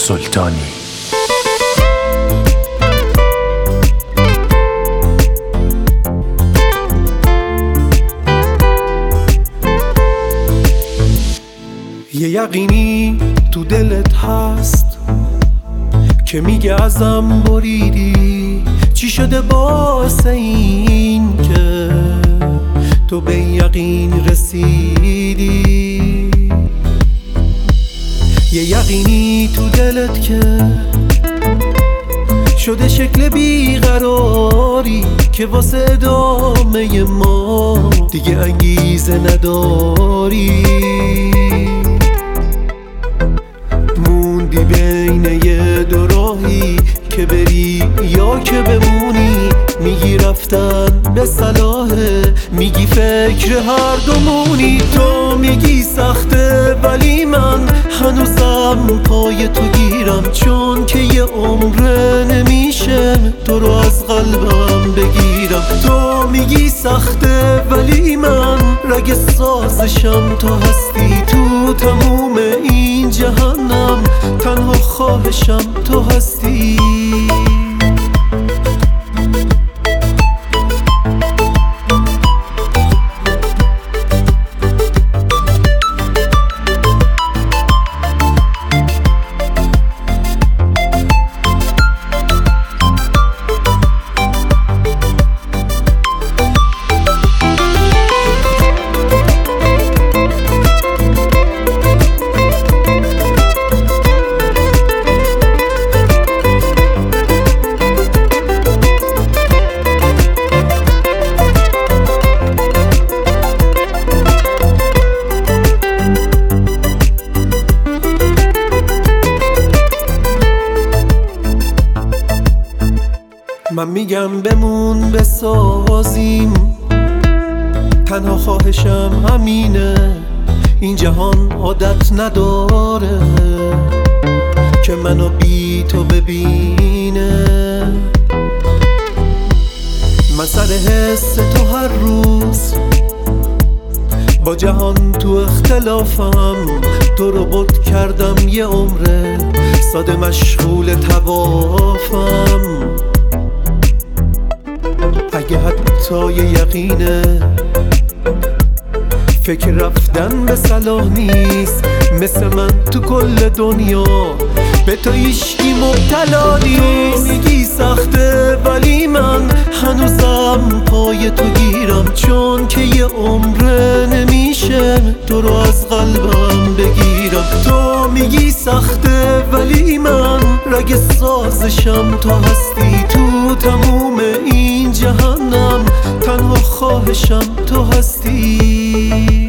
سلطانی. یه یقینی تو دلت هست که میگه ازم بریدی، چی شده واسه این که تو به یقین رسیدی. یه یقینی تو دلت که شده شکل بیقراری که واسه ادامه ما دیگه انگیزه نداری. موندی بین یه دو راهی که بری یا که بمونی، میگی رفتن به صلاحه، میگی فکر هر دومونی. تو میگی سخته ولی من هنوزم پای تو گیرم، چون که یه عمره نمیشه تو رو از قلبم بگیرم. تو میگی سخته ولی من رگ سازشم، تو هستی تو تموم این جهنم، تنها خواهشم تو هستی. من میگم بمون بسازیم، تنها خواهشم همینه. این جهان عادت نداره که منو بی تو ببینه. من سر حس تو هر روز با جهان تو اختلافم، تو رو بت کردم یه عمره، ساده مشغول طوافم. اگه حتی یه یقینه فکر رفتن به صلاح نیست، مثل من تو کل دنیا به تو هیچکی مبتلا نیست. میگی سخته ولی من هنوزم پای تو گیرم، چون که یه عمره نمیشه تو رو از قلبم بگیرم. تو میگی سخته ولی من رگ سازشم، تو هستی تو تموم این جهنم، تنها خواهشم تو هستی.